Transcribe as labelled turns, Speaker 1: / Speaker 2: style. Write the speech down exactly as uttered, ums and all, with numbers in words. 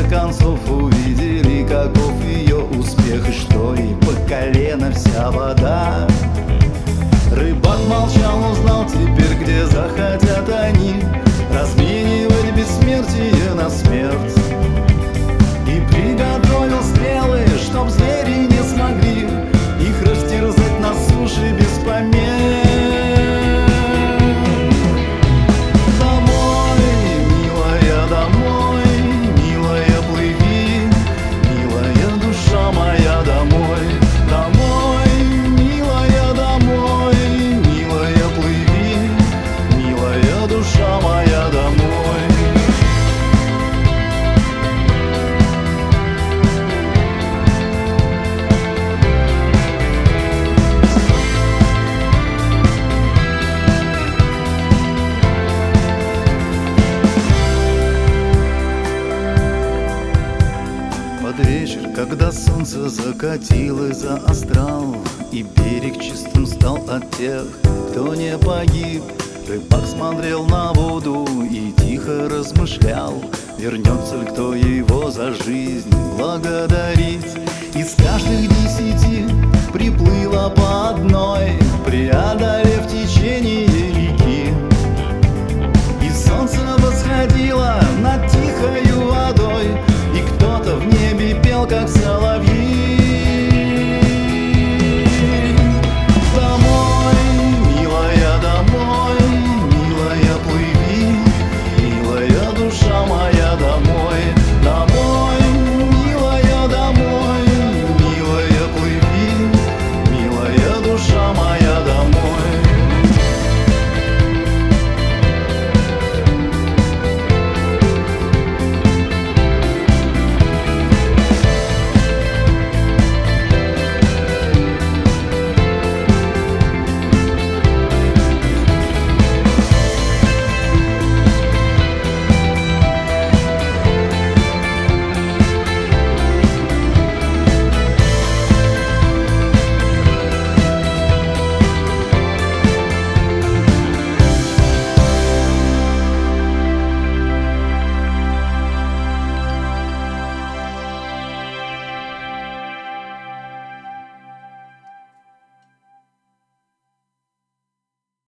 Speaker 1: концов увидели, каков ее успех, и что ей по колено вся вода. Рыбак молчал, узнал теперь, где захотят они разменивать бессмертие на смерть, и приготовил стрелы, чтоб звери не смогли их растерзать на суше без помех. Под вечер, когда солнце закатилось за астрал, и берег чистым стал от тех, кто не погиб, рыбак смотрел на воду и тихо размышлял, вернется ли кто его за жизнь благодарить. Из каждых десяти приплыло по одной, преодолев течение реки, и солнце восходило